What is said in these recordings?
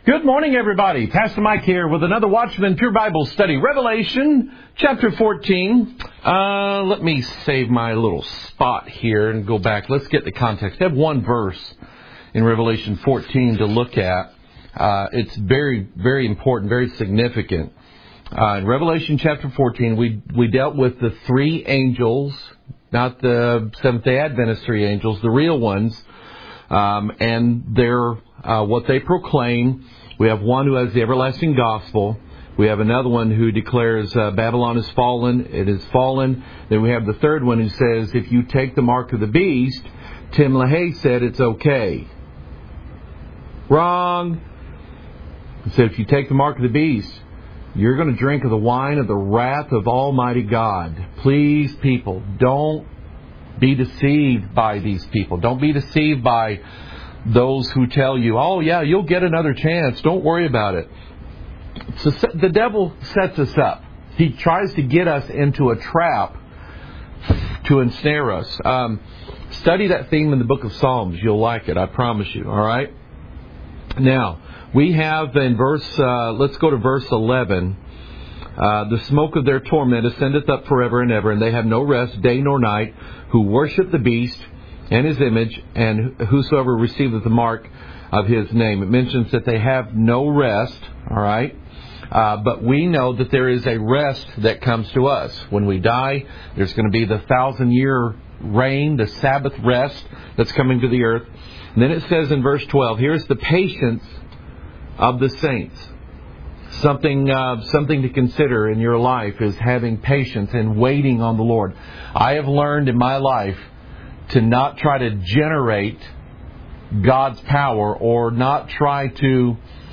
Good morning, everybody. Pastor Mike here with another Watchman Pure Bible Study. Revelation chapter 14. Let me save my little spot here and go back. Let's get the context. I have one verse in Revelation 14 to look at. It's very, very important, very significant. In Revelation chapter 14, we dealt with the three angels, not the Seventh-day Adventist three angels, the real ones, and their what they proclaim. We have one who has the everlasting gospel. We have another one who declares Babylon is fallen. It is fallen. Then we have the third one who says, if you take the mark of the beast, Tim LaHaye said it's okay. Wrong. He said, if you take the mark of the beast, you're going to drink of the wine of the wrath of Almighty God. Please, people, don't be deceived by these people. Don't be deceived by those who tell you, oh yeah, you'll get another chance. Don't worry about it. So the devil sets us up. He tries to get us into a trap to ensnare us. Study that theme in the book of Psalms. You'll like it. I promise you. All right. Now, we have in verse, let's go to verse 11. The smoke of their torment ascendeth up forever and ever, and they have no rest day nor night, who worship the beast and his image, and whosoever receiveth the mark of his name. It mentions that they have no rest, all right? But we know that there is a rest that comes to us. When we die, there's going to be the 1,000-year reign, the Sabbath rest that's coming to the earth. And then it says in verse 12, here's the patience of the saints. Something to consider in your life is having patience and waiting on the Lord. I have learned in my life to not try to generate God's power or not try to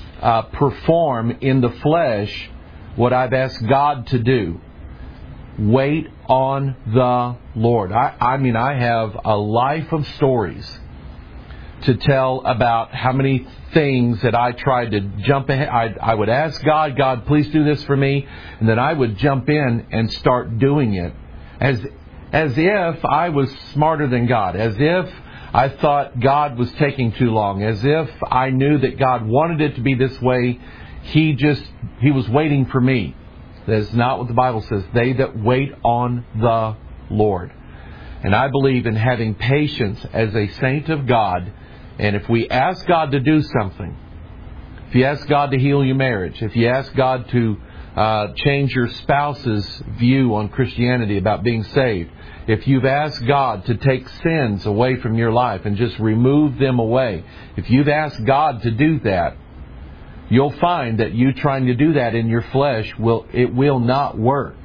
perform in the flesh what I've asked God to do. Wait on the Lord. I mean, I have a life of stories to tell about how many things that I tried to jump ahead. I would ask God, please do this for me. And then I would jump in and start doing it as if I was smarter than God, as if I thought God was taking too long, as if I knew that God wanted it to be this way. He was waiting for me. That's not what the Bible says. They that wait on the Lord. And I believe in having patience as a saint of God. And if we ask God to do something, if you ask God to heal your marriage, if you ask God to change your spouse's view on Christianity about being saved, if you've asked God to take sins away from your life and just remove them away, if you've asked God to do that, you'll find that you trying to do that in your flesh will not work.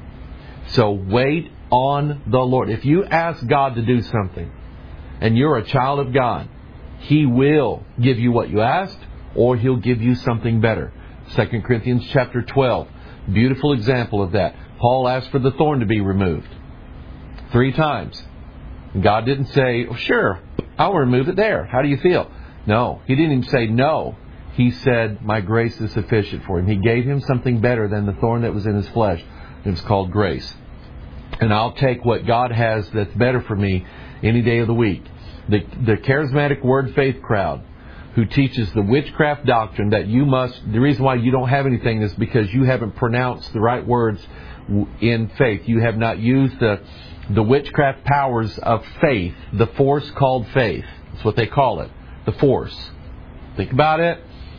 So wait on the Lord. If you ask God to do something and you're a child of God, He will give you what you asked, or He'll give you something better. 2 Corinthians chapter 12. Beautiful example of that. Paul asked for the thorn to be removed 3 times. God didn't say, oh, sure, I'll remove it there. How do you feel? No. He didn't even say no. He said, my grace is sufficient for him. He gave him something better than the thorn that was in his flesh. It was called grace. And I'll take what God has that's better for me any day of the week. The charismatic word faith crowd who teaches the witchcraft doctrine that the reason why you don't have anything is because you haven't pronounced the right words in faith. You have not used the witchcraft powers of faith, the force called faith. That's what they call it, the force. Think about it.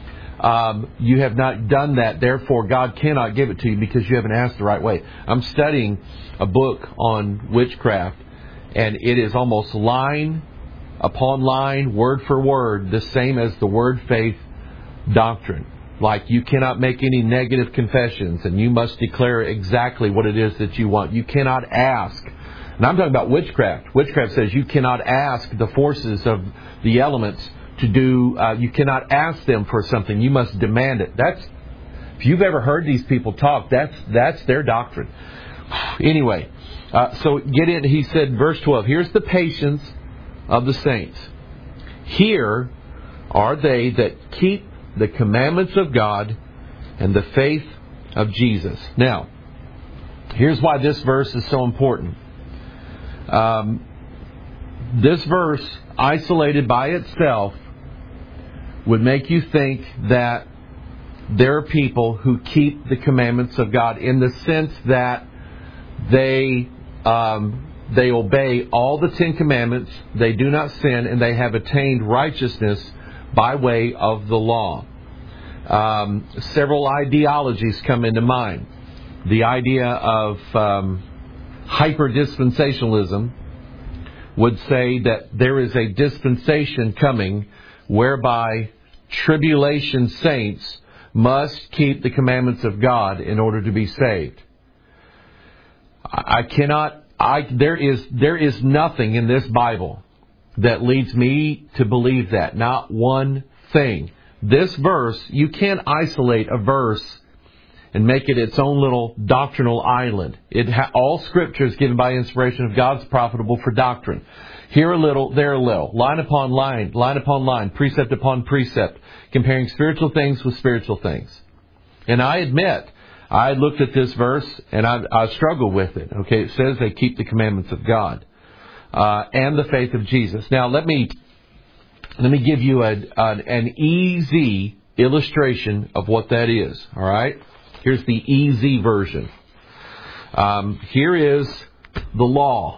You have not done that, therefore God cannot give it to you because you haven't asked the right way. I'm studying a book on witchcraft, and it is almost line upon line, word for word, the same as the word faith doctrine. Like you cannot make any negative confessions, and you must declare exactly what it is that you want. You cannot ask. And I'm talking about witchcraft. Witchcraft says you cannot ask the forces of the elements to do, you cannot ask them for something. You must demand it. If you've ever heard these people talk, that's their doctrine. Anyway, so get in. He said, verse 12, here's the patience of the saints. Here are they that keep the commandments of God and the faith of Jesus. Now, here's why this verse is so important. This verse, isolated by itself, would make you think that there are people who keep the commandments of God in the sense that they obey all the 10 commandments, they do not sin, and they have attained righteousness by way of the law. Several ideologies come into mind. The idea of hyper-dispensationalism would say that there is a dispensation coming whereby tribulation saints must keep the commandments of God in order to be saved. There is nothing in this Bible that leads me to believe that. Not one thing. This verse, you can't isolate a verse and make it its own little doctrinal island. All Scripture is given by inspiration of God is profitable for doctrine. Here a little, there a little. Line upon line, line upon line, precept upon precept, comparing spiritual things with spiritual things. And I admit, I looked at this verse and I struggle with it. Okay, it says they keep the commandments of God and the faith of Jesus. Now let me give you an easy illustration of what that is. All right, here's the easy version. Here is the law.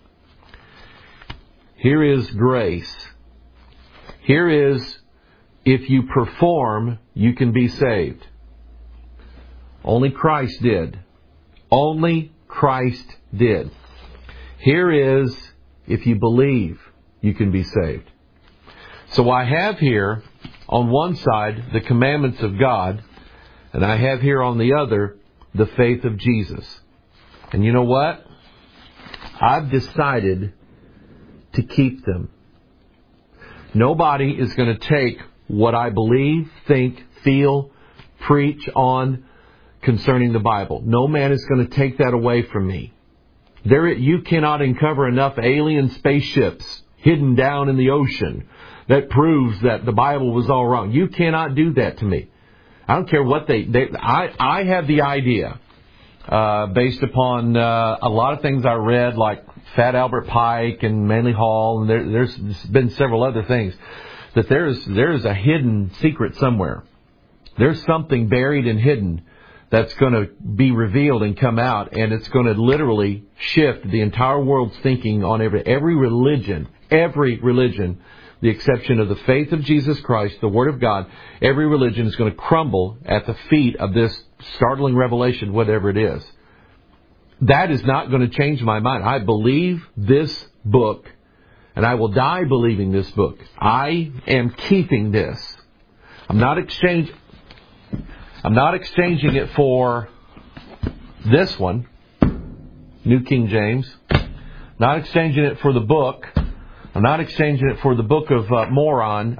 Here is grace. Here is, if you perform, you can be saved. Only Christ did. Only Christ did. Here is, if you believe, you can be saved. So I have here, on one side, the commandments of God, and I have here on the other, the faith of Jesus. And you know what? I've decided to keep them. Nobody is going to take what I believe, think, feel, preach on concerning the Bible. No man is going to take that away from me. You cannot uncover enough alien spaceships hidden down in the ocean that proves that the Bible was all wrong. You cannot do that to me. I don't care what I have the idea, based upon a lot of things I read, like Fat Albert Pike and Manly Hall, and there's been several other things, that there's a hidden secret somewhere. There's something buried and hidden that's going to be revealed and come out, and it's going to literally shift the entire world's thinking on every religion, the exception of the faith of Jesus Christ, the Word of God. Every religion is going to crumble at the feet of this startling revelation, whatever it is. That is not going to change my mind. I believe this book, and I will die believing this book. I am keeping this. I'm not exchanging it for this one, New King James. Not exchanging it for the book. I'm not exchanging it for the book of Mormon.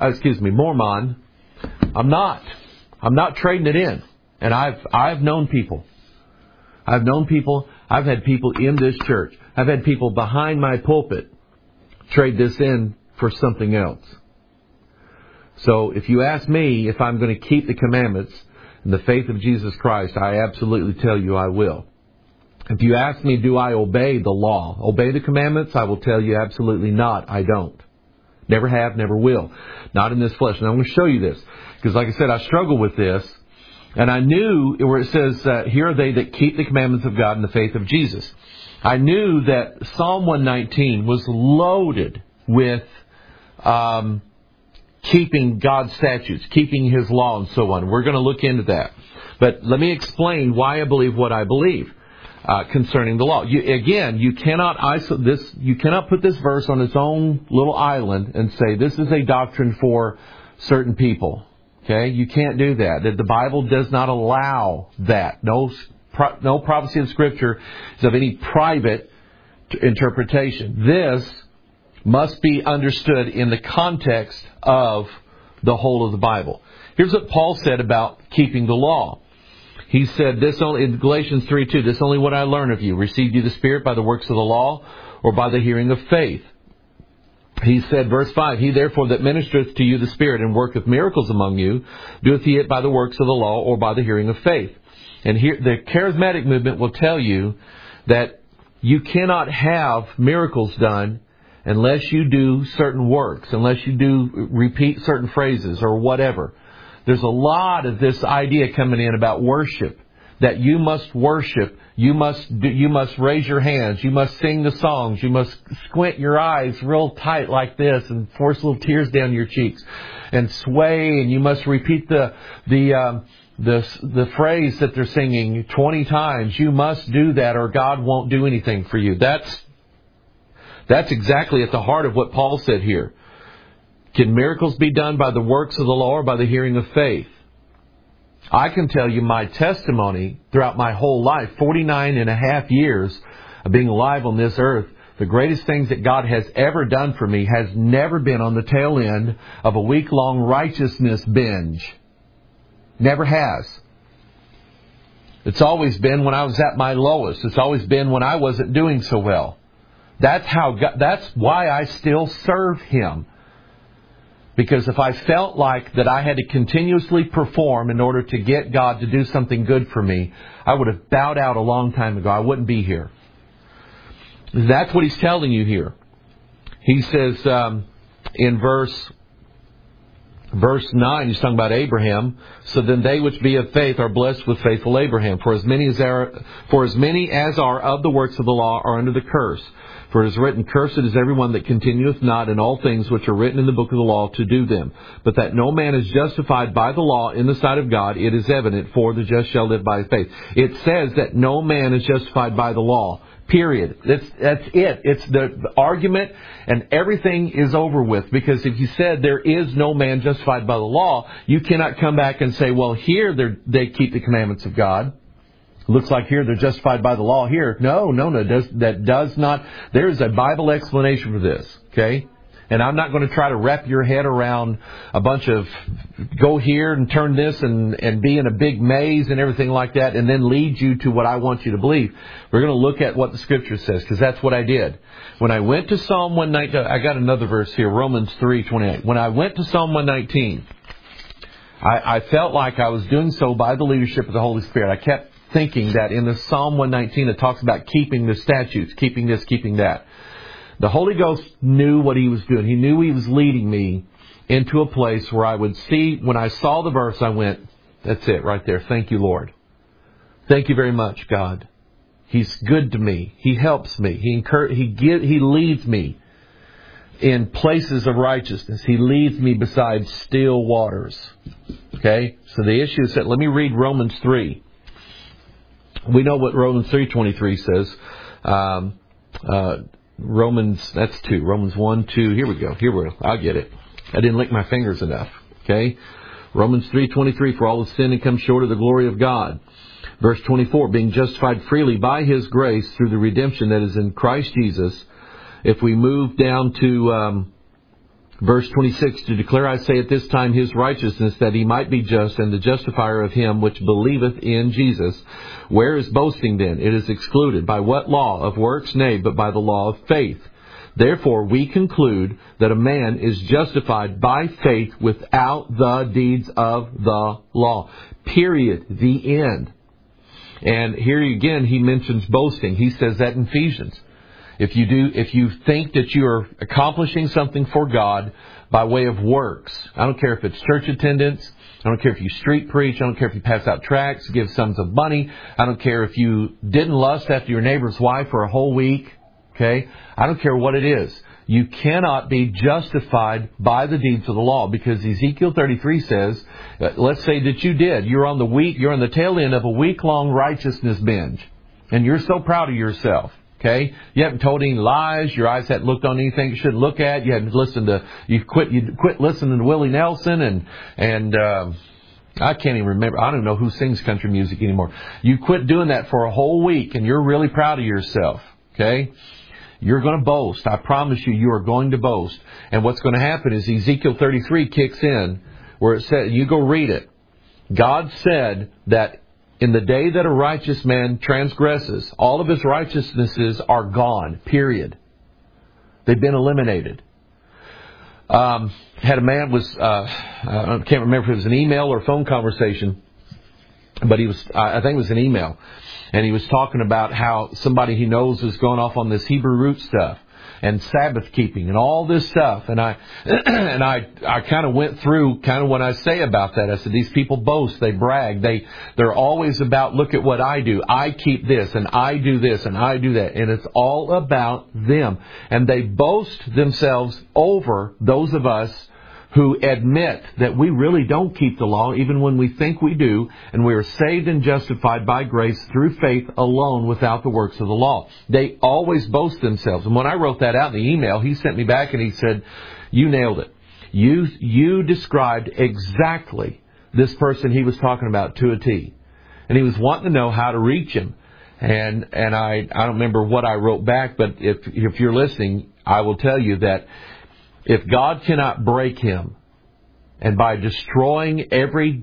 I'm not. I'm not trading it in. And I've known people. I've had people in this church. I've had people behind my pulpit trade this in for something else. So if you ask me if I'm going to keep the commandments and the faith of Jesus Christ, I absolutely tell you I will. If you ask me, do I obey the law, obey the commandments, I will tell you absolutely not. I don't. Never have, never will. Not in this flesh. And I'm going to show you this. Because like I said, I struggle with this. And I knew where it says, here are they that keep the commandments of God and the faith of Jesus. I knew that Psalm 119 was loaded with keeping God's statutes, keeping His law and so on. We're going to look into that. But let me explain why I believe what I believe concerning the law. You cannot isolate this. You cannot put this verse on its own little island and say this is a doctrine for certain people. Okay, you can't do that. The Bible does not allow that. No prophecy of Scripture is of any private interpretation. This must be understood in the context of the whole of the Bible. Here's what Paul said about keeping the law. He said this only in Galatians 3:2. This only what I learn of you. Received you the Spirit by the works of the law, or by the hearing of faith? He said, verse 5, He therefore that ministereth to you the Spirit and worketh miracles among you, doeth he it by the works of the law or by the hearing of faith? And here, the charismatic movement will tell you that you cannot have miracles done unless you do certain works, unless you do repeat certain phrases or whatever. There's a lot of this idea coming in about worship, that you must worship, you must raise your hands, you must sing the songs, you must squint your eyes real tight like this and force little tears down your cheeks and sway, and you must repeat the phrase that they're singing 20 times. You must do that or God won't do anything for you. That's exactly at the heart of what Paul said here. Can miracles be done by the works of the law or by the hearing of faith? I can tell you my testimony throughout my whole life, 49 and a half years of being alive on this earth. The greatest things that God has ever done for me has never been on the tail end of a week-long righteousness binge. Never has. It's always been when I was at my lowest. It's always been when I wasn't doing so well. That's why I still serve Him. Because if I felt like that I had to continuously perform in order to get God to do something good for me, I would have bowed out a long time ago. I wouldn't be here. That's what He's telling you here. He says in verse 9, He's talking about Abraham. So then they which be of faith are blessed with faithful Abraham. For as many as are of the works of the law are under the curse. For it is written, Cursed is everyone that continueth not in all things which are written in the book of the law to do them. But that no man is justified by the law in the sight of God, it is evident, for the just shall live by faith. It says that no man is justified by the law. Period. That's it. It's the argument, and everything is over with. Because if you said there is no man justified by the law, you cannot come back and say, well, here they keep the commandments of God. Looks like here they're justified by the law here. No. That does not. There is a Bible explanation for this. Okay? And I'm not going to try to wrap your head around a bunch of go here and turn this and be in a big maze and everything like that and then lead you to what I want you to believe. We're going to look at what the Scripture says, because that's what I did. When I went to Psalm 119, I got another verse here, Romans 3:28. When I went to Psalm 119, I felt like I was doing so by the leadership of the Holy Spirit. I kept thinking that in the Psalm 119 it talks about keeping the statutes, keeping this, keeping that. The Holy Ghost knew what He was doing. He knew He was leading me into a place where I would see, when I saw the verse, I went, that's it right there. Thank you, Lord. Thank you very much, God. He's good to me. He helps me. He leads me in places of righteousness. He leads me beside still waters. Okay? So the issue is that, let me read Romans 3. We know what Romans 3:23 says. That's 2. Romans 1, 2. Here we go. I'll get it. I didn't lick my fingers enough. Okay? Romans 3:23, for all have sinned and come short of the glory of God. Verse 24, being justified freely by His grace through the redemption that is in Christ Jesus. If we move down to verse 26, to declare, I say at this time, His righteousness, that He might be just and the justifier of him which believeth in Jesus. Where is boasting then? It is excluded. By what law? Of works? Nay, but by the law of faith. Therefore we conclude that a man is justified by faith without the deeds of the law. Period. The end. And here again he mentions boasting. He says that in Ephesians. If you think that you are accomplishing something for God by way of works, I don't care if it's church attendance, I don't care if you street preach, I don't care if you pass out tracts, give sums of money, I don't care if you didn't lust after your neighbor's wife for a whole week, okay? I don't care what it is. You cannot be justified by the deeds of the law, because Ezekiel 33 says, let's say that you did. You're on the tail end of a week-long righteousness binge, and you're so proud of yourself. Okay, you haven't told any lies. Your eyes hadn't looked on anything you shouldn't look at. You quit listening to Willie Nelson and I can't even remember. I don't know who sings country music anymore. You quit doing that for a whole week, and you're really proud of yourself. Okay, you're going to boast. I promise you, you are going to boast. And what's going to happen is Ezekiel 33 kicks in, where it says, you go read it. God said that in the day that a righteous man transgresses, all of his righteousnesses are gone, period. They've been eliminated. Had a man I can't remember if it was an email or phone conversation, but I think it was an email. And he was talking about how somebody he knows is going off on this Hebrew root stuff. and Sabbath keeping and all this stuff. And I kind of went through kind of what I say about that. I said, these people boast, they brag, they're always about, look at what I do. I keep this and I do this and I do that. And it's all about them. And they boast themselves over those of us who admit that we really don't keep the law, even when we think we do, and we are saved and justified by grace through faith alone without the works of the law. They always boast themselves. And when I wrote that out in the email, he sent me back and he said, you nailed it. You described exactly this person he was talking about to a T. And he was wanting to know how to reach him. And I don't remember what I wrote back, but if you're listening, I will tell you that if God cannot break him, and by destroying every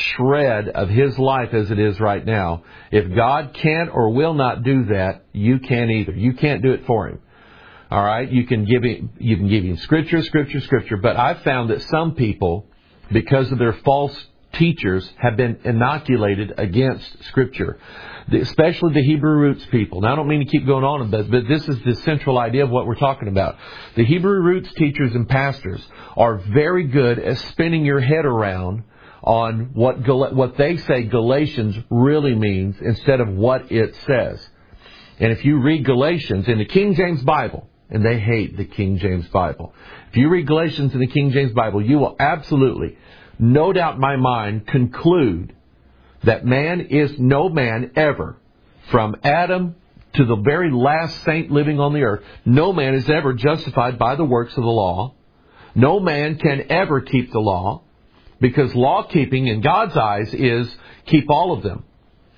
shred of his life as it is right now, if God can't or will not do that, you can't either. You can't do it for him. All right? You can give him scripture, but I've found that some people, because of their false teachers, have been inoculated against Scripture, especially the Hebrew roots people. Now, I don't mean to keep going on, but this is the central idea of what we're talking about. The Hebrew roots teachers and pastors are very good at spinning your head around on what they say Galatians really means instead of what it says. And if you read Galatians in the King James Bible, and they hate the King James Bible, if you read Galatians in the King James Bible, you will absolutely, no doubt in my mind, conclude that man is no man ever, from Adam to the very last saint living on the earth, no man is ever justified by the works of the law. No man can ever keep the law, because law keeping in God's eyes is keep all of them.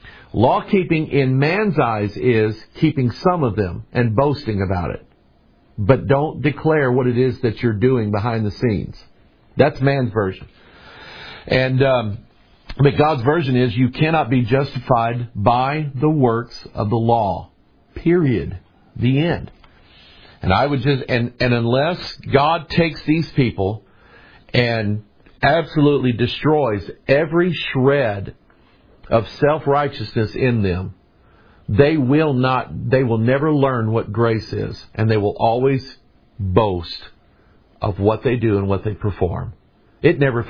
Law keeping in man's eyes is keeping some of them and boasting about it. But don't declare what it is that you're doing behind the scenes. That's man's version. And but God's version is you cannot be justified by the works of the law. Period. The end. And I would just, and unless God takes these people and absolutely destroys every shred of self-righteousness in them, they will never learn what grace is. And they will always boast of what they do and what they perform. It never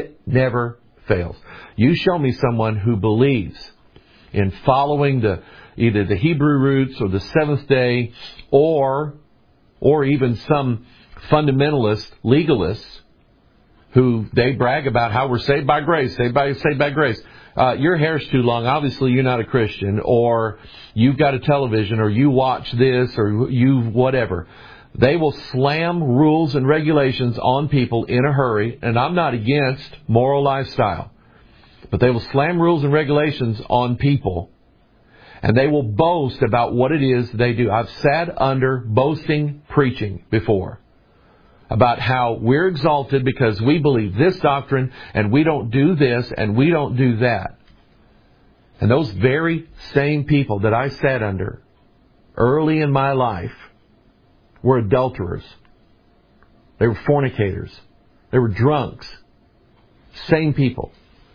fails. You show me someone who believes in following either the Hebrew roots or the Seventh Day or even some fundamentalist legalists who they brag about how we're saved by grace, saved by grace. Your hair's too long. Obviously, you're not a Christian, or you've got a television, or you watch this, or you whatever. They will slam rules and regulations on people in a hurry, and I'm not against moral lifestyle, but they will slam rules and regulations on people, and they will boast about what it is they do. I've sat under boasting preaching before about how we're exalted because we believe this doctrine, and we don't do this, and we don't do that. And those very same people that I sat under early in my life were adulterers. They were fornicators. They were drunks. Same people.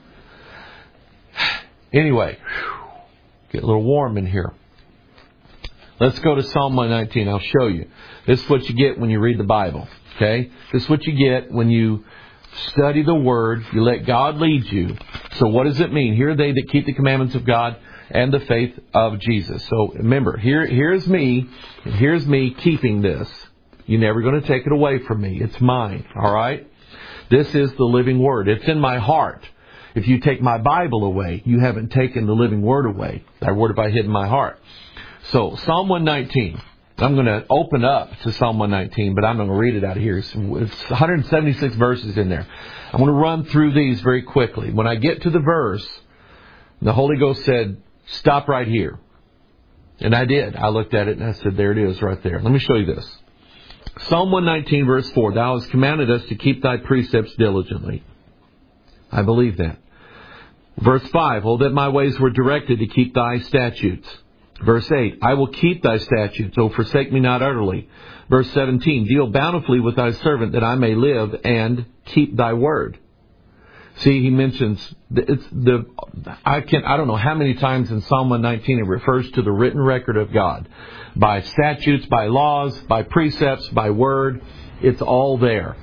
Anyway, get a little warm in here. Let's go to Psalm 119. I'll show you. This is what you get when you read the Bible. Okay? This is what you get when you study the Word. You let God lead you. So what does it mean? Here are they that keep the commandments of God and the faith of Jesus. So remember, here's me keeping this. You're never going to take it away from me. It's mine. All right? This is the living Word. It's in my heart. If you take my Bible away, you haven't taken the living Word away. Thy Word have I hid in my heart. So Psalm 119. I'm going to open up to Psalm 119, but I'm going to read it out of here. It's 176 verses in there. I'm going to run through these very quickly. When I get to the verse, the Holy Ghost said, stop right here. And I did. I looked at it and I said, there it is right there. Let me show you this. Psalm 119 verse 4, Thou hast commanded us to keep Thy precepts diligently. I believe that. Verse 5, Oh, that my ways were directed to keep Thy statutes. Verse 8, I will keep Thy statutes, O forsake me not utterly. Verse 17, Deal bountifully with Thy servant that I may live and keep Thy word. See, he mentions I don't know how many times in Psalm 119 it refers to the written record of God, by statutes, by laws, by precepts, by word. It's all there.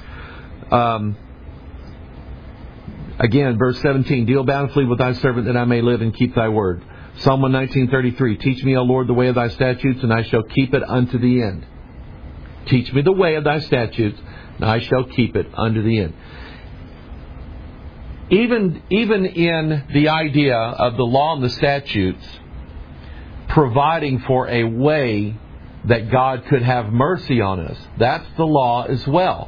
Again, verse 17, deal bountifully with thy servant that I may live and keep thy word. Psalm 119:33, teach me, O Lord, the way of thy statutes, and I shall keep it unto the end. Teach me the way of thy statutes, and I shall keep it unto the end. Even in the idea of the law and the statutes providing for a way that God could have mercy on us, that's the law as well.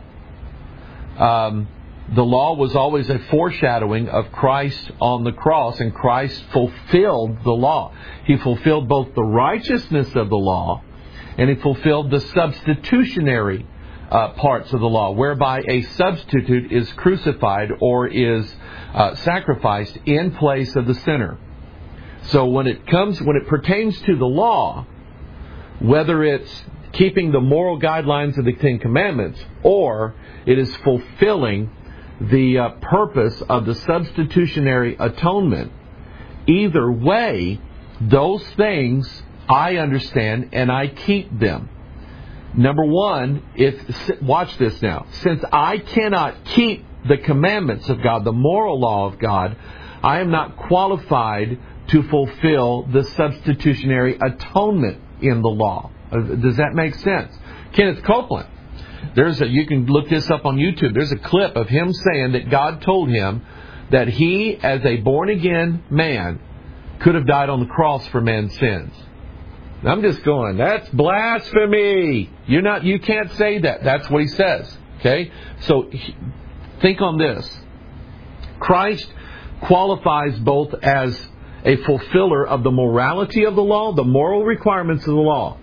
The law was always a foreshadowing of Christ on the cross, and Christ fulfilled the law. He fulfilled both the righteousness of the law, and He fulfilled the substitutionary parts of the law, whereby a substitute is crucified or is sacrificed in place of the sinner. So when it pertains to the law, whether it's keeping the moral guidelines of the Ten Commandments or it is fulfilling the purpose of the substitutionary atonement, either way, those things I understand and I keep them. Number one, watch this now. Since I cannot keep the commandments of God, the moral law of God, I am not qualified to fulfill the substitutionary atonement in the law. Does that make sense? Kenneth Copeland, you can look this up on YouTube. There's a clip of him saying that God told him that he, as a born-again man, could have died on the cross for man's sins. I'm just going, that's blasphemy. You can't say that. That's what he says. Okay? So think on this. Christ qualifies both as a fulfiller of the morality of the law, the moral requirements of the law.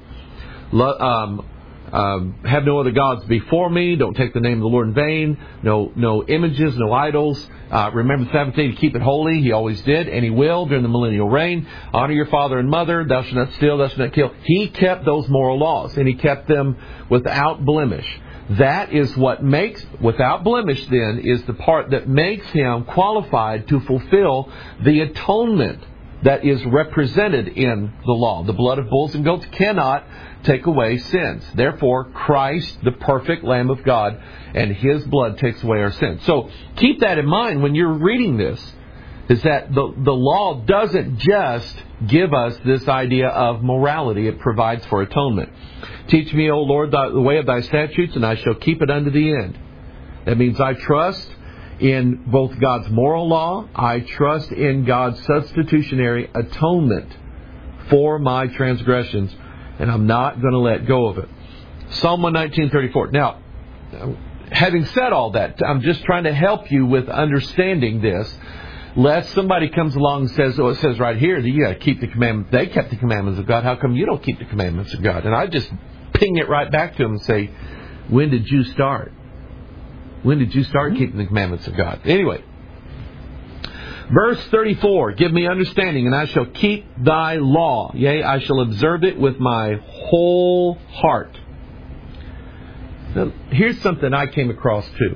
Have no other gods before me. Don't take the name of the Lord in vain. No images, no idols. Remember the Sabbath day to keep it holy. He always did, and He will during the millennial reign. Honor your father and mother. Thou shalt not steal. Thou shalt not kill. He kept those moral laws, and He kept them without blemish. That is what makes, without blemish then, is the part that makes Him qualified to fulfill the atonement that is represented in the law. The blood of bulls and goats cannot take away sins. Therefore, Christ, the perfect Lamb of God, and His blood takes away our sins. So keep that in mind when you're reading this, is that the law doesn't just give us this idea of morality. It provides for atonement. Teach me, O Lord, the way of thy statutes, and I shall keep it unto the end. That means I trust in both God's moral law. I trust in God's substitutionary atonement for my transgressions, and I'm not going to let go of it. Psalm 119:34. Now, having said all that, I'm just trying to help you with understanding this, lest somebody comes along and says, it says right here that you got to keep the commandments. They kept the commandments of God. How come you don't keep the commandments of God? And I just ping it right back to them and say, when did you start? When did you start keeping the commandments of God? Anyway, verse 34, give me understanding, and I shall keep thy law. Yea, I shall observe it with my whole heart. Now, here's something I came across too.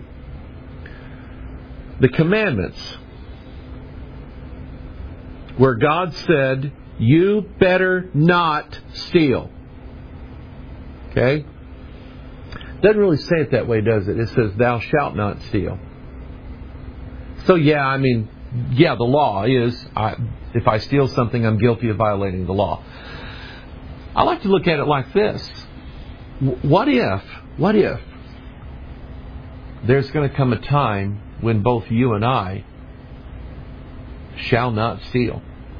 The commandments, where God said, you better not steal. Okay? Doesn't really say it that way, does it? It says, thou shalt not steal. So the law is, if I steal something, I'm guilty of violating the law. I like to look at it like this. What if there's going to come a time when both you and I shall not steal?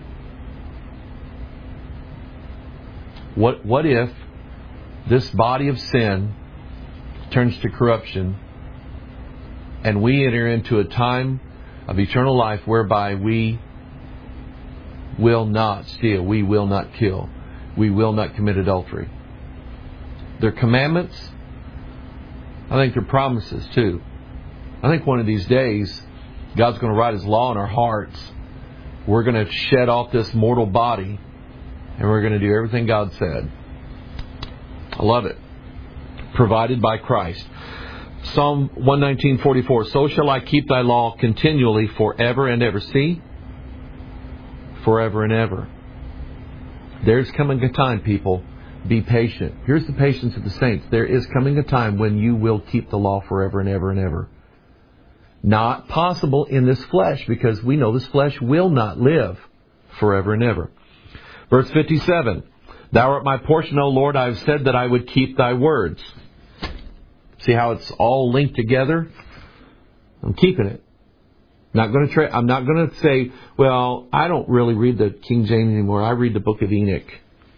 What if this body of sin turns to corruption and we enter into a time of eternal life whereby we will not steal, we will not kill, we will not commit adultery? They're commandments. I think they're promises too. I think one of these days God's going to write His law in our hearts. We're going to shed off this mortal body and we're going to do everything God said. I love it. Provided by Christ. Psalm 119:44. So shall I keep thy law continually forever and ever. See? Forever and ever. There's coming a time, people. Be patient. Here's the patience of the saints. There is coming a time when you will keep the law forever and ever and ever. Not possible in this flesh, because we know this flesh will not live forever and ever. Verse 57. Thou art my portion, O Lord. I have said that I would keep thy words. See how it's all linked together? I'm keeping it. I'm not going to say, well, I don't really read the King James anymore. I read the book of Enoch.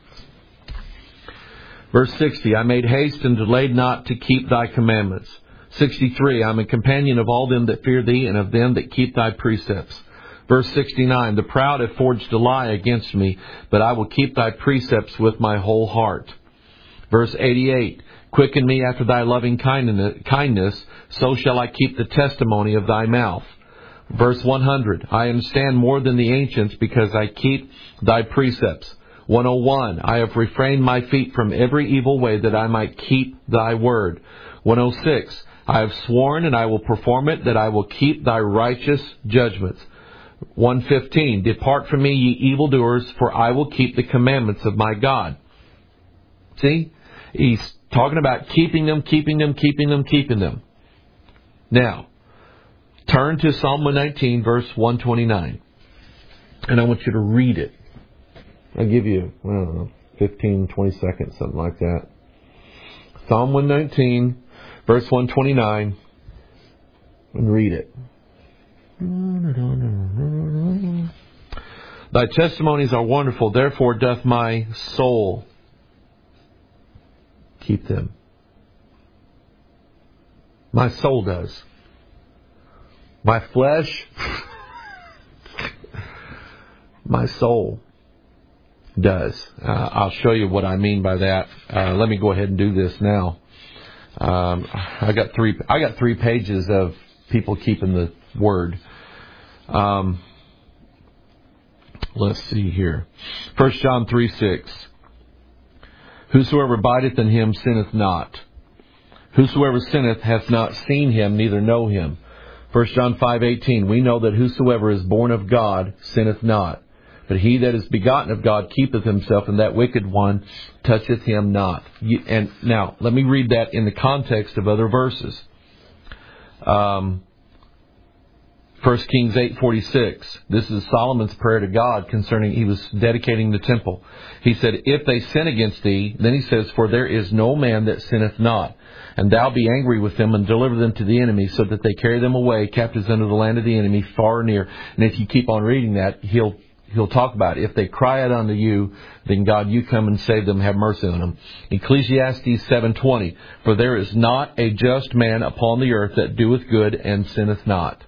Verse 60. I made haste and delayed not to keep thy commandments. 63. I'm a companion of all them that fear thee, and of them that keep thy precepts. Verse 69. The proud have forged a lie against me, but I will keep thy precepts with my whole heart. Verse 88. Quicken me after thy loving kindness, so shall I keep the testimony of thy mouth. Verse 100. I understand more than the ancients, because I keep thy precepts. 101. I have refrained my feet from every evil way, that I might keep thy word. 106. I have sworn, and I will perform it, that I will keep thy righteous judgments. 115. Depart from me, ye evildoers, for I will keep the commandments of my God. See? He's talking about keeping them. Now, turn to Psalm 119, verse 129. And I want you to read it. I'll give you, 15, 20 seconds, something like that. Psalm 119, verse 129. And read it. Thy testimonies are wonderful, therefore doth my soul keep them. My soul does. My flesh, my soul does. I'll show you what I mean by that. Let me go ahead and do this now. I got three pages of people keeping the word. Let's see here. 1 John 3:6. Whosoever abideth in him sinneth not. Whosoever sinneth hath not seen him, neither know him. 1 John 5:18. We know that whosoever is born of God sinneth not. But he that is begotten of God keepeth himself, and that wicked one toucheth him not. And now, let me read that in the context of other verses. 1 Kings 8:46. This is Solomon's prayer to God concerning, he was dedicating the temple. He said, if they sin against thee, then he says, for there is no man that sinneth not. And thou be angry with them and deliver them to the enemy, so that they carry them away captives into the land of the enemy, far and near. And if you keep on reading that, he'll talk about it. If they cry out unto you, then God, you come and save them, have mercy on them. Ecclesiastes 7:20. For there is not a just man upon the earth that doeth good and sinneth not.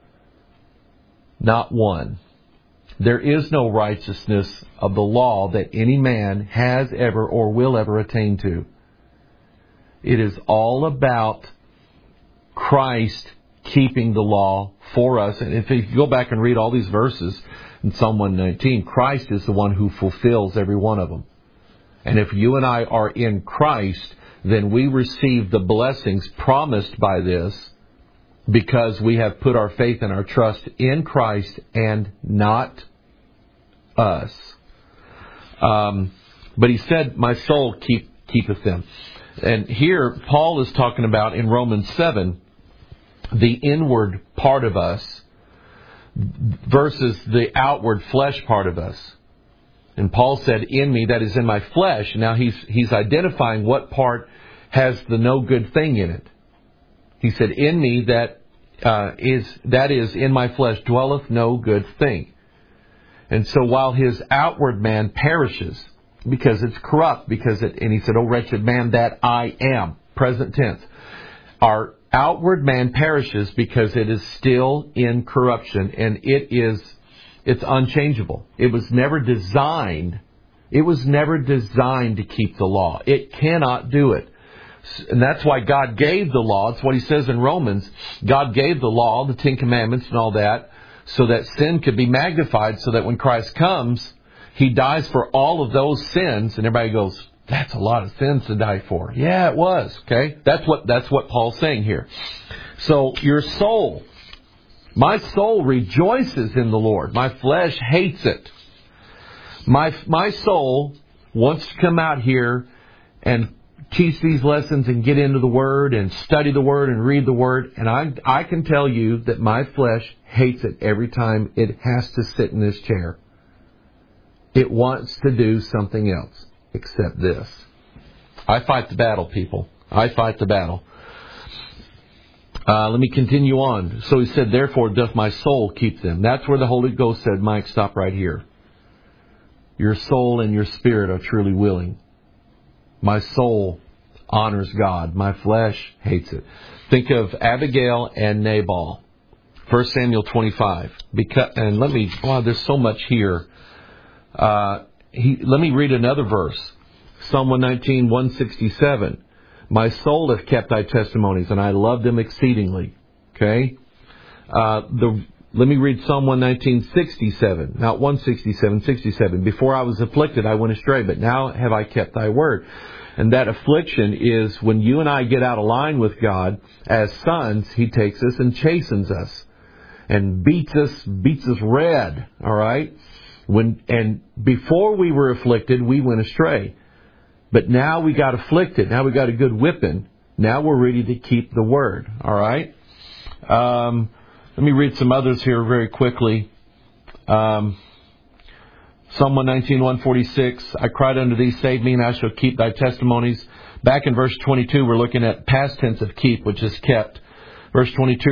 Not one. There is no righteousness of the law that any man has ever or will ever attain to. It is all about Christ keeping the law for us. And if you go back and read all these verses in Psalm 119, Christ is the one who fulfills every one of them. And if you and I are in Christ, then we receive the blessings promised by this, because we have put our faith and our trust in Christ and not us. But he said, my soul keepeth them. And here, Paul is talking about in Romans 7, the inward part of us versus the outward flesh part of us. And Paul said, in me, that is in my flesh. Now he's identifying what part has the no good thing in it. He said, in me, that is in my flesh, dwelleth no good thing. And so while his outward man perishes, because it's corrupt, and he said, O wretched man that I am, present tense. Our outward man perishes because it is still in corruption, and it's unchangeable. It was never designed to keep the law. It cannot do it. And that's why God gave the law. It's what he says in Romans. God gave the law, the Ten Commandments and all that, so that sin could be magnified, so that when Christ comes, he dies for all of those sins. And everybody goes, That's a lot of sins to die for. Yeah, it was. Okay, that's what Paul's saying here. So your soul, my soul rejoices in the Lord. My flesh hates it. My soul wants to come out here and teach these lessons and get into the Word and study the Word and read the Word. And I can tell you that my flesh hates it every time it has to sit in this chair. It wants to do something else except this. I fight the battle, people. I fight the battle. Let me continue on. So he said, therefore doth my soul keep them. That's where the Holy Ghost said, Mike, stop right here. Your soul and your spirit are truly willing. My soul honors God. My flesh hates it. Think of Abigail and Nabal. 1 Samuel 25. There's so much here. Let me read another verse. Psalm 119, 167. My soul hath kept thy testimonies, and I love them exceedingly. Okay? Let me read Psalm 119, 67. Not 167, 67. Before I was afflicted, I went astray, but now have I kept thy word. And that affliction is when you and I get out of line with God, as sons, He takes us and chastens us. And beats us red. All right? And before we were afflicted, we went astray. But now we got afflicted. Now we got a good whipping. Now we're ready to keep the word. All right? Let me read some others here very quickly. Psalm 119, 146. I cried unto thee, save me, and I shall keep thy testimonies. Back in verse 22, we're looking at past tense of keep, which is kept. Verse 22,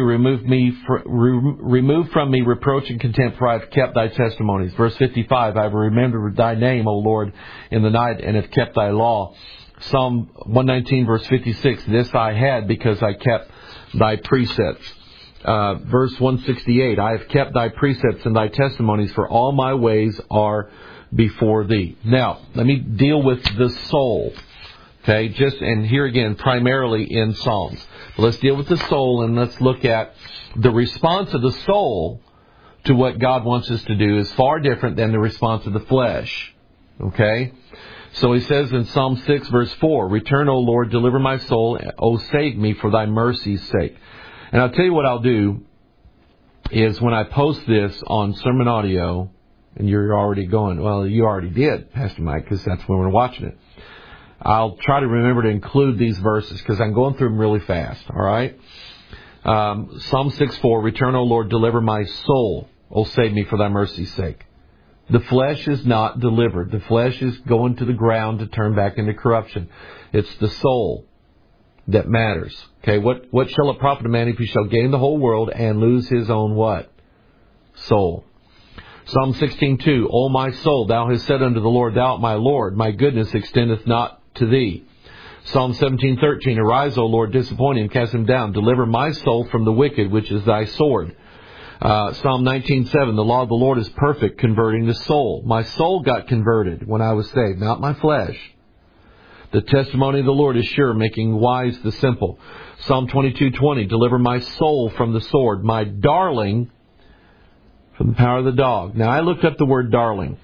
remove from me reproach and contempt, for I have kept thy testimonies. Verse 55, I have remembered thy name, O Lord, in the night, and have kept thy law. Psalm 119, verse 56, this I had because I kept thy precepts. Verse 168, I have kept thy precepts and thy testimonies, for all my ways are before thee. Now, let me deal with the soul. Okay, and here again, primarily in Psalms. Let's deal with the soul, and let's look at the response of the soul to what God wants us to do is far different than the response of the flesh. Okay? So he says in Psalm 6, verse 4, return, O Lord, deliver my soul, O save me for thy mercy's sake. And I'll tell you what I'll do is when I post this on Sermon Audio, and you're already going, well, you already did, Pastor Mike, because that's when we're watching it. I'll try to remember to include these verses because I'm going through them really fast. All right? Psalm 6:4, return, O Lord, deliver my soul. O save me for thy mercy's sake. The flesh is not delivered. The flesh is going to the ground to turn back into corruption. It's the soul that matters. Okay, what shall it profit a man if he shall gain the whole world and lose his own what? Soul. Psalm 16:2, O my soul, thou hast said unto the Lord, thou art my Lord, my goodness extendeth not to thee. Psalm 17:13, arise, O Lord, disappoint him, cast him down, deliver my soul from the wicked, which is thy sword. Psalm 19:7, the law of the Lord is perfect, converting the soul. My soul got converted when I was saved, not my flesh. The testimony of the Lord is sure, making wise the simple. Psalm 22:20, deliver my soul from the sword, my darling from the power of the dog. Now, I looked up the word darling.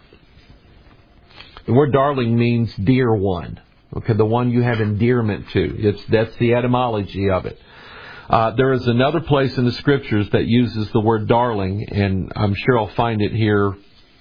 The word darling means dear one. Okay, the one you have endearment to. That's the etymology of it. There is another place in the Scriptures that uses the word darling, and I'm sure I'll find it here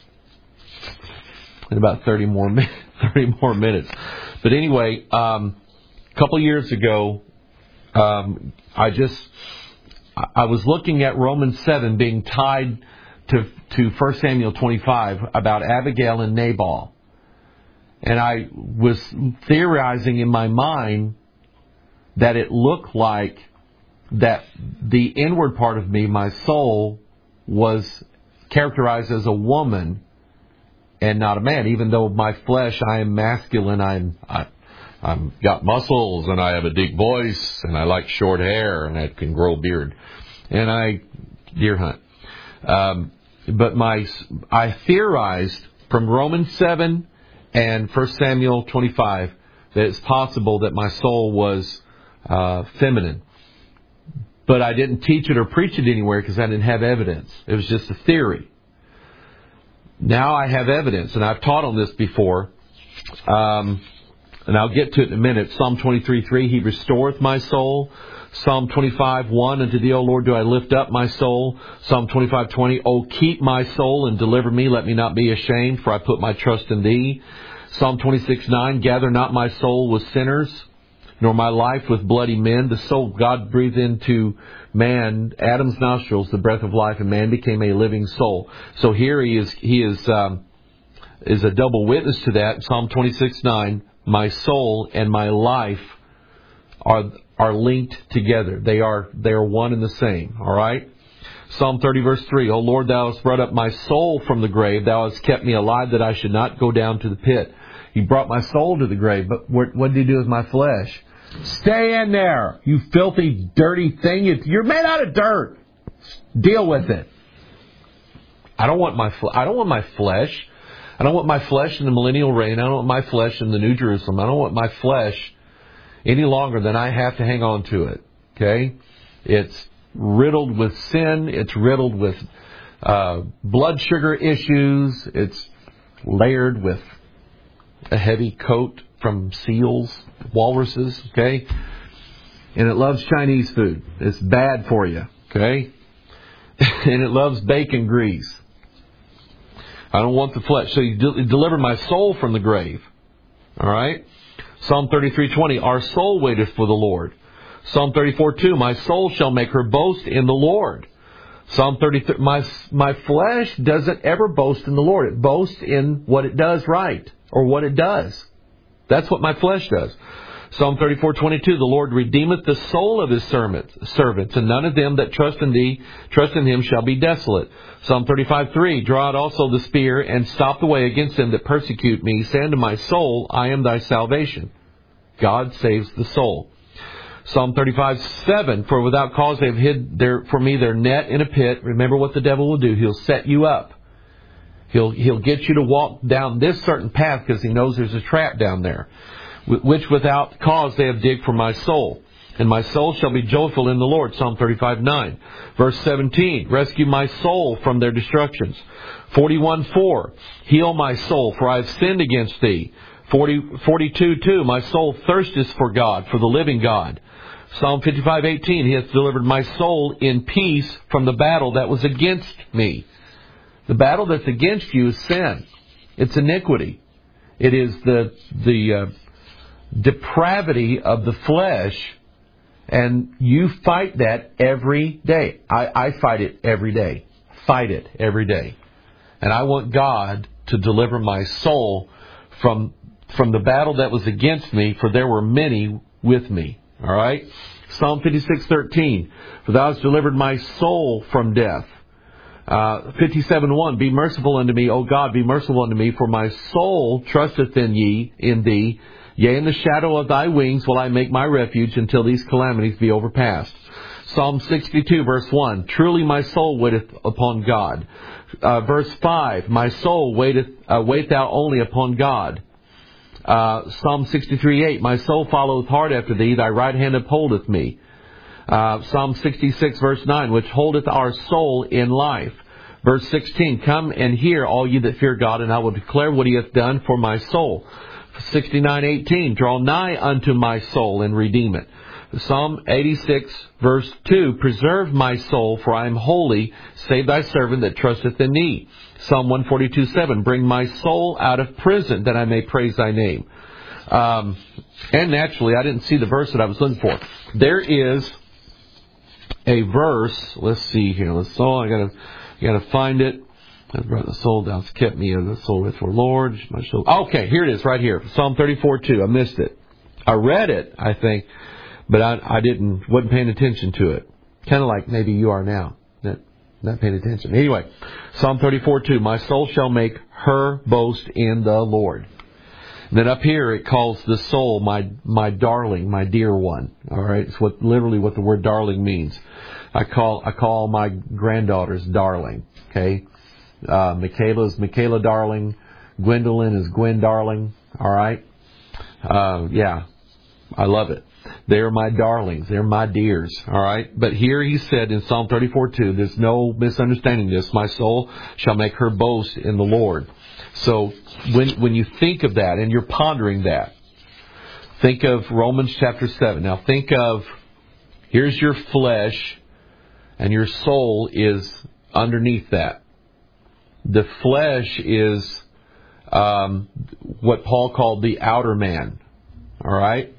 in about 30 more minutes. But anyway, a couple years ago, I was looking at Romans 7 being tied to 1 Samuel 25 about Abigail and Nabal. And I was theorizing in my mind that it looked like that the inward part of me, my soul, was characterized as a woman and not a man. Even though my flesh, I am masculine, I'm got muscles and I have a deep voice and I like short hair and I can grow a beard and I deer hunt. But I theorized from Romans 7 and 1 Samuel 25 that it's possible that my soul was feminine. But I didn't teach it or preach it anywhere because I didn't have evidence. It was just a theory. Now I have evidence, and I've taught on this before. and I'll get to it in a minute. Psalm 23:3, He restoreth my soul. Psalm 25:1, unto Thee, O Lord, do I lift up my soul. Psalm 25:20, O keep my soul and deliver me. Let me not be ashamed, for I put my trust in Thee. Psalm 26:9, gather not my soul with sinners, nor my life with bloody men. The soul God breathed into man, Adam's nostrils, the breath of life, and man became a living soul. So here he is a double witness to that. Psalm 26:9, my soul and my life are linked together. They are one and the same. All right. Psalm 30 verse 3, O Lord, Thou hast brought up my soul from the grave. Thou hast kept me alive that I should not go down to the pit. You brought my soul to the grave, but what did He do with my flesh? Stay in there, you filthy, dirty thing. You're made out of dirt. Deal with it. I don't want my flesh. I don't want my flesh in the millennial reign. I don't want my flesh in the New Jerusalem. I don't want my flesh any longer than I have to hang on to it. Okay? It's riddled with sin. It's riddled with blood sugar issues. It's layered with a heavy coat from seals, walruses. Okay? And it loves Chinese food. It's bad for you. Okay? And it loves bacon grease. I don't want the flesh. So you deliver my soul from the grave. All right? Psalm 33:20, our soul waiteth for the Lord. Psalm 34:2, my soul shall make her boast in the Lord. Psalm 33, my flesh doesn't ever boast in the Lord. It boasts in what it does right, or what it does. That's what my flesh does. Psalm 34:22, the Lord redeemeth the soul of His servants, and none of them that trust in Him shall be desolate. Psalm 35:3, draw out also the spear, and stop the way against them that persecute me. Say unto my soul, I am thy salvation. God saves the soul. Psalm 35:7, for without cause they have hid for me their net in a pit. Remember what the devil will do. He'll set you up. He'll get you to walk down this certain path because he knows there's a trap down there, which without cause they have digged for my soul. And my soul shall be joyful in the Lord. Psalm 35:9. Verse 17. Rescue my soul from their destructions. 41:4. Heal my soul, for I have sinned against Thee. 42:2. My soul thirsteth for God, for the living God. Psalm 55:18. He hath delivered my soul in peace from the battle that was against me. The battle that's against you is sin. It's iniquity. It is the depravity of the flesh. And you fight that every day. I fight it every day. Fight it every day. And I want God to deliver my soul from the battle that was against me, for there were many with me. All right? Psalm 56:13. For Thou hast delivered my soul from death. 57:1. Be merciful unto me, O God, be merciful unto me, for my soul trusteth in Thee. Yea, in the shadow of Thy wings will I make my refuge until these calamities be overpast. Psalm 62, verse 1. Truly my soul waiteth upon God. Verse 5. My soul wait thou only upon God. Psalm 63:8. My soul followeth hard after Thee. Thy right hand upholdeth me. Psalm 66, verse 9. Which holdeth our soul in life. Verse 16. Come and hear, all ye that fear God, and I will declare what He hath done for my soul. 69:18, draw nigh unto my soul and redeem it. Psalm 86, verse 2, preserve my soul, for I am holy. Save thy servant that trusteth in Thee. Psalm 142:7, bring my soul out of prison that I may praise Thy name. And naturally, I didn't see the verse that I was looking for. There is a verse. Let's see here. I gotta find it. I've brought the soul down, kept me in the soul with the Lord. My soul. Okay, here it is, right here. Psalm 34:2. I missed it. I read it, I think, but I wasn't paying attention to it. Kind of like maybe you are now, not paying attention. Anyway, Psalm 34:2. My soul shall make her boast in the Lord. And then up here it calls the soul my darling, my dear one. All right, it's literally what the word darling means. I call my granddaughters darling. Okay. Michaela is Michaela darling. Gwendolyn is Gwen darling. All right. Yeah, I love it. They're my darlings. They're my dears. All right. But here he said in Psalm 34:2, there's no misunderstanding this. My soul shall make her boast in the Lord. So when you think of that and you're pondering that, Think of Romans chapter 7. Now think of, here's your flesh, and your soul is underneath that. The flesh is what Paul called the outer man. All right?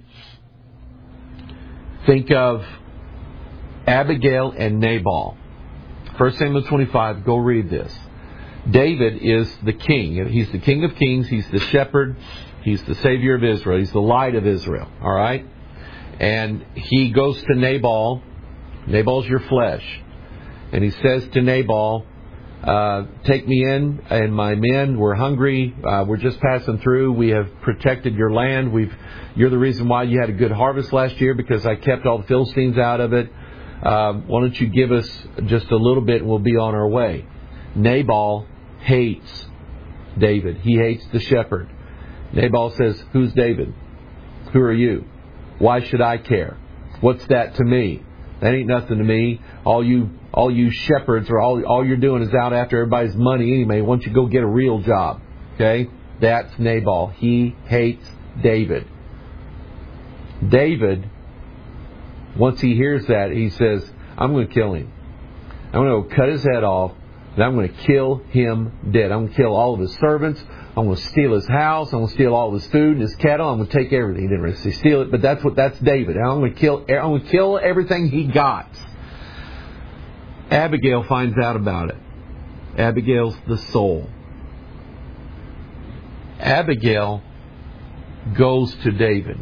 Think of Abigail and Nabal. 1 Samuel 25, go read this. David is the king. He's the king of kings. He's the shepherd. He's the savior of Israel. He's the light of Israel. All right? And he goes to Nabal. Nabal's your flesh. And he says to Nabal, take me in and my men. We're hungry. We're just passing through. We have protected your land. You're the reason why you had a good harvest last year, because I kept all the Philistines out of it. Why don't you give us just a little bit and we'll be on our way. Nabal hates David. He hates the shepherd. Nabal says, who's David? Who are you? Why should I care? What's that to me? That ain't nothing to me. All you shepherds, or all you're doing is out after everybody's money anyway. Why don't you go get a real job? Okay? That's Nabal. He hates David. David, once he hears that, he says, I'm going to kill him. I'm going to go cut his head off, and I'm going to kill him dead. I'm going to kill all of his servants. I'm going to steal his house. I'm going to steal all of his food and his cattle. I'm going to take everything. He didn't really say steal it, but that's David. I'm going to kill everything he got. Abigail finds out about it. Abigail's the soul. Abigail goes to David.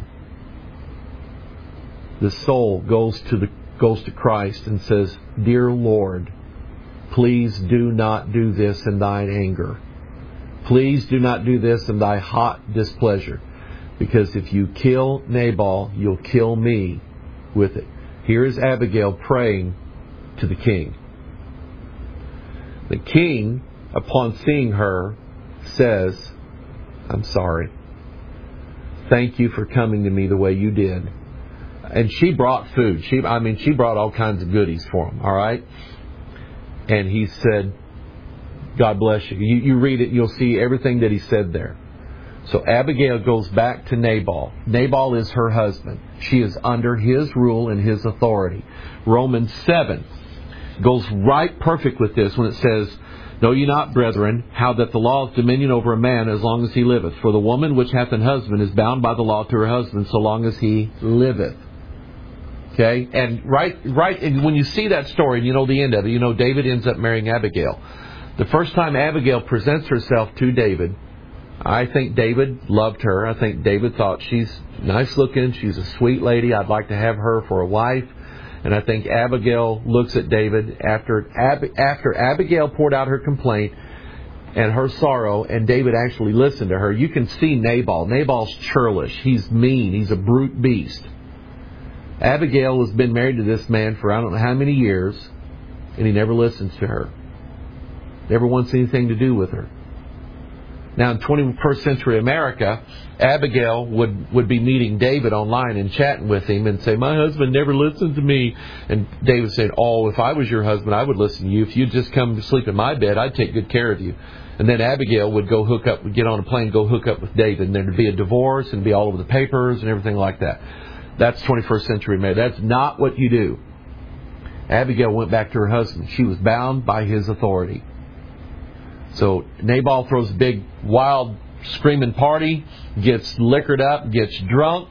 The soul goes to Christ and says, Dear Lord, please do not do this in thine anger. Please do not do this in thy hot displeasure. Because if you kill Nabal, you'll kill me with it. Here is Abigail praying to the king. The king, upon seeing her, says, I'm sorry. Thank you for coming to me the way you did. And she brought food. She brought all kinds of goodies for him. All right? And he said, God bless you. You read it, you'll see everything that he said there. So Abigail goes back to Nabal. Nabal is her husband. She is under his rule and his authority. Romans 7 goes right perfect with this when it says, Know ye not, brethren, how that the law hath dominion over a man as long as he liveth? For the woman which hath an husband is bound by the law to her husband so long as he liveth. Okay? And and when you see that story, you know the end of it. David ends up marrying Abigail. The first time Abigail presents herself to David, I think David loved her. I think David thought she's nice looking. She's a sweet lady. I'd like to have her for a wife. And I think Abigail looks at David after Abigail poured out her complaint and her sorrow, and David actually listened to her. You can see Nabal. Nabal's churlish. He's mean. He's a brute beast. Abigail has been married to this man for I don't know how many years, and he never listens to her. Never wants anything to do with her. Now, in 21st century America, Abigail would be meeting David online and chatting with him and say, my husband never listened to me. And David said, if I was your husband, I would listen to you. If you'd just come to sleep in my bed, I'd take good care of you. And then Abigail would go get on a plane, go hook up with David. And there'd be a divorce and be all over the papers and everything like that. That's 21st century America. That's not what you do. Abigail went back to her husband. She was bound by his authority. So Nabal throws a big, wild, screaming party, gets liquored up, gets drunk,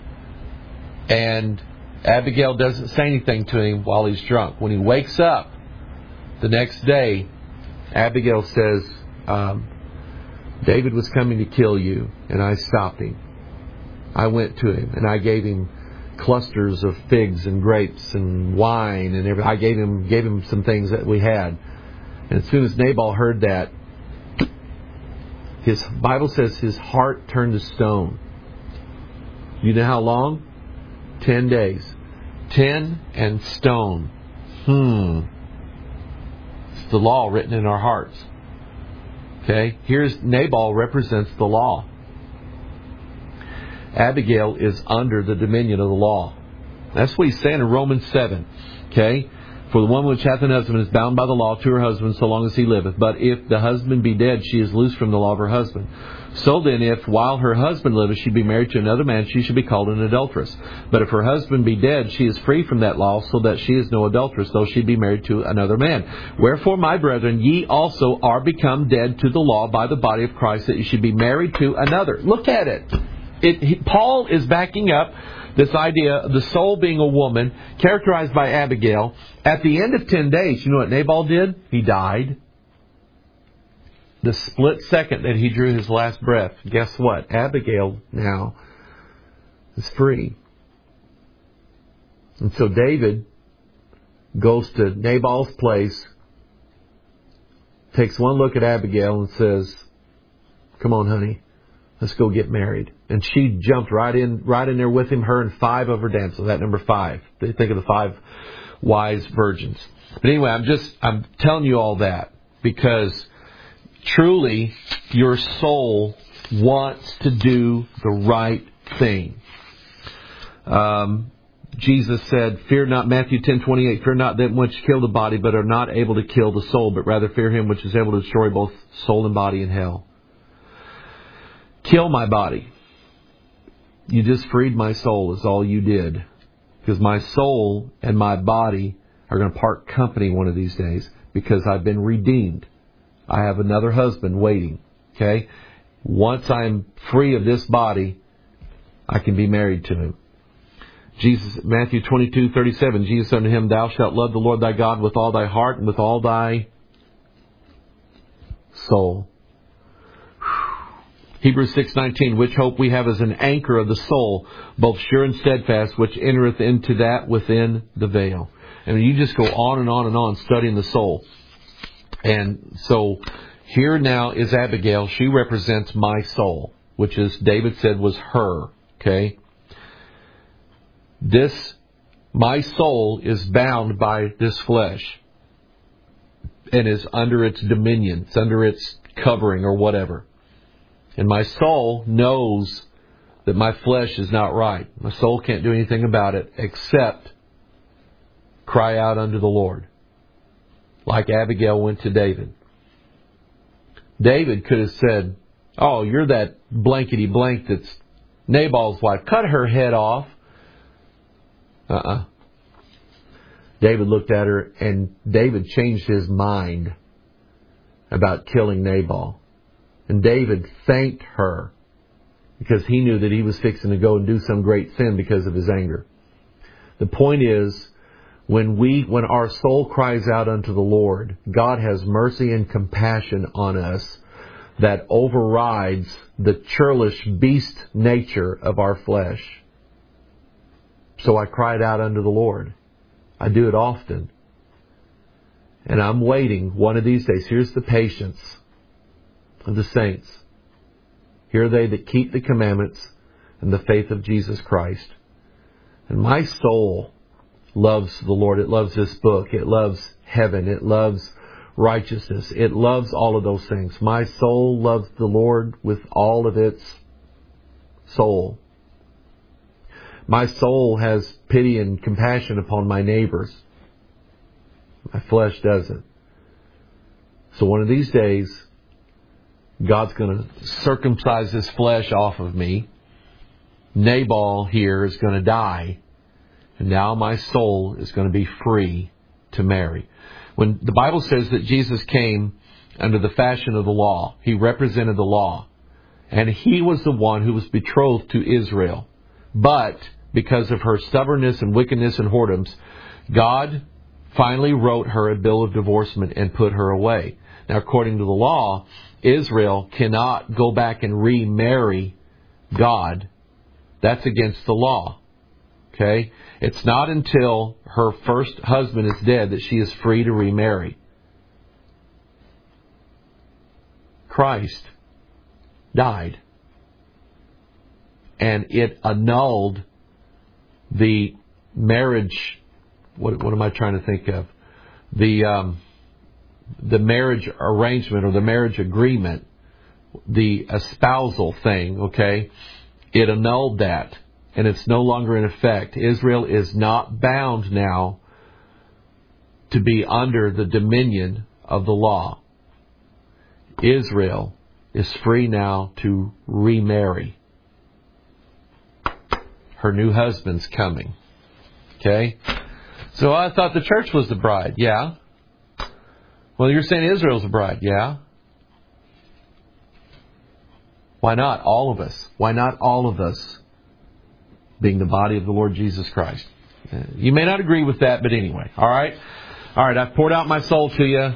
and Abigail doesn't say anything to him while he's drunk. When he wakes up the next day, Abigail says, David was coming to kill you, and I stopped him. I went to him, and I gave him clusters of figs and grapes and wine and everything. I gave him some things that we had. And as soon as Nabal heard that, his Bible says his heart turned to stone. You know how long? 10 days. 10 and stone. It's the law written in our hearts. Okay? Here's Nabal represents the law. Abigail is under the dominion of the law. That's what he's saying in Romans 7. Okay? For the woman which hath an husband is bound by the law to her husband so long as he liveth. But if the husband be dead, she is loosed from the law of her husband. So then, if while her husband liveth she be married to another man, she shall be called an adulteress. But if her husband be dead, she is free from that law, so that she is no adulteress, though she be married to another man. Wherefore, my brethren, ye also are become dead to the law by the body of Christ, that ye should be married to another. Look at it. Paul is backing up this idea of the soul being a woman, characterized by Abigail. At the end of 10 days, you know what Nabal did? He died. The split second that he drew his last breath, guess what? Abigail now is free. And so David goes to Nabal's place, takes one look at Abigail and says, "Come on, honey, let's go get married." And she jumped right in there with him, her and 5 of her damsels. That number 5. They think of the 5 wise virgins. But anyway, I'm telling you all that because truly your soul wants to do the right thing. Jesus said, "Fear not," Matthew 10:28, "Fear not them which kill the body, but are not able to kill the soul, but rather fear him which is able to destroy both soul and body in hell." Kill my body. You just freed my soul is all you did. Because my soul and my body are going to part company one of these days because I've been redeemed. I have another husband waiting. Okay? Once I'm free of this body, I can be married to him. Jesus, Matthew 22:37, Jesus said unto him, "Thou shalt love the Lord thy God with all thy heart and with all thy soul." Hebrews 6:19, "Which hope we have as an anchor of the soul, both sure and steadfast, which entereth into that within the veil." And you just go on and on and on studying the soul. And so here now is Abigail. She represents my soul, which is David said was her. Okay? My soul is bound by this flesh and is under its dominion. It's under its covering or whatever. And my soul knows that my flesh is not right. My soul can't do anything about it except cry out unto the Lord. Like Abigail went to David. David could have said, "Oh, you're that blankety blank that's Nabal's wife. Cut her head off." David looked at her, and David changed his mind about killing Nabal. And David thanked her because he knew that he was fixing to go and do some great sin because of his anger. The point is, when our soul cries out unto the Lord, God has mercy and compassion on us that overrides the churlish beast nature of our flesh. So I cried out unto the Lord. I do it often. And I'm waiting one of these days. Here's the patience of the saints. Here are they that keep the commandments and the faith of Jesus Christ. And my soul loves the Lord. It loves this book. It loves heaven. It loves righteousness. It loves all of those things. My soul loves the Lord with all of its soul. My soul has pity and compassion upon my neighbors. My flesh doesn't. So one of these days, God's going to circumcise His flesh off of me. Nabal here is going to die. And now my soul is going to be free to marry. When the Bible says that Jesus came under the fashion of the law, He represented the law. And He was the one who was betrothed to Israel. But because of her stubbornness and wickedness and whoredoms, God finally wrote her a bill of divorcement and put her away. Now, according to the law, Israel cannot go back and remarry God. That's against the law. Okay? It's not until her first husband is dead that she is free to remarry. Christ died. And it annulled the marriage. What am I trying to think of? The marriage arrangement or the marriage agreement, the espousal thing, okay? It annulled that, and it's no longer in effect. Israel is not bound now to be under the dominion of the law. Israel is free now to remarry. Her new husband's coming. Okay? So I thought the church was the bride. Yeah. Well, you're saying Israel's the bride. Yeah. Why not all of us? Why not all of us being the body of the Lord Jesus Christ? You may not agree with that, but anyway. All right? All right, I've poured out my soul to you.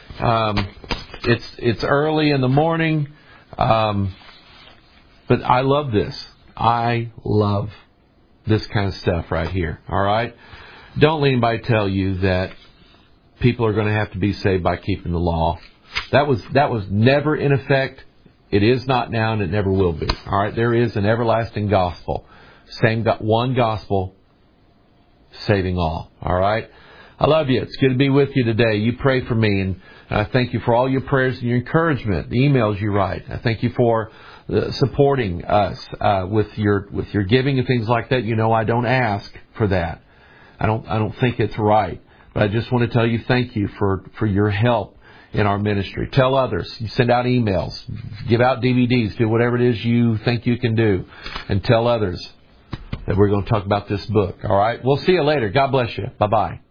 It's early in the morning, but I love this. I love this kind of stuff right here. All right? Don't let anybody tell you that people are going to have to be saved by keeping the law. That was never in effect. It is not now, and it never will be. All right? There is an everlasting gospel. One gospel, saving all. All right? I love you. It's good to be with you today. You pray for me, and I thank you for all your prayers and your encouragement, the emails you write. I thank you for supporting us with your giving and things like that. You know, I don't ask for that. I don't think it's right. But I just want to tell you thank you for your help in our ministry. Tell others. You send out emails. Give out DVDs. Do whatever it is you think you can do. And tell others that we're going to talk about this book. All right? We'll see you later. God bless you. Bye-bye.